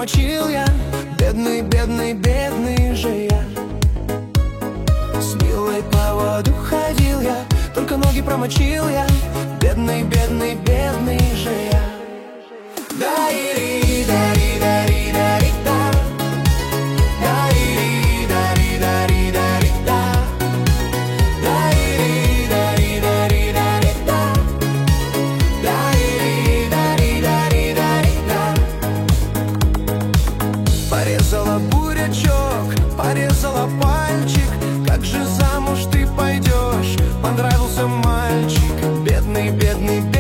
промочил я. Бедный, бедный, бедный же я. С милой по воду ходил я, только ноги промочил я. Бедный, бедный, бедный же я. Дари, дари, дари, дари, да. Дари, дари, дари, дари, да. Дари, дари, дари, дари, да. Дари, дари, дари, дари, да. Порезала бурячок, порезала пальчик. Как же замуж ты пойдешь? Понравился мальчик. Бедный, бедный,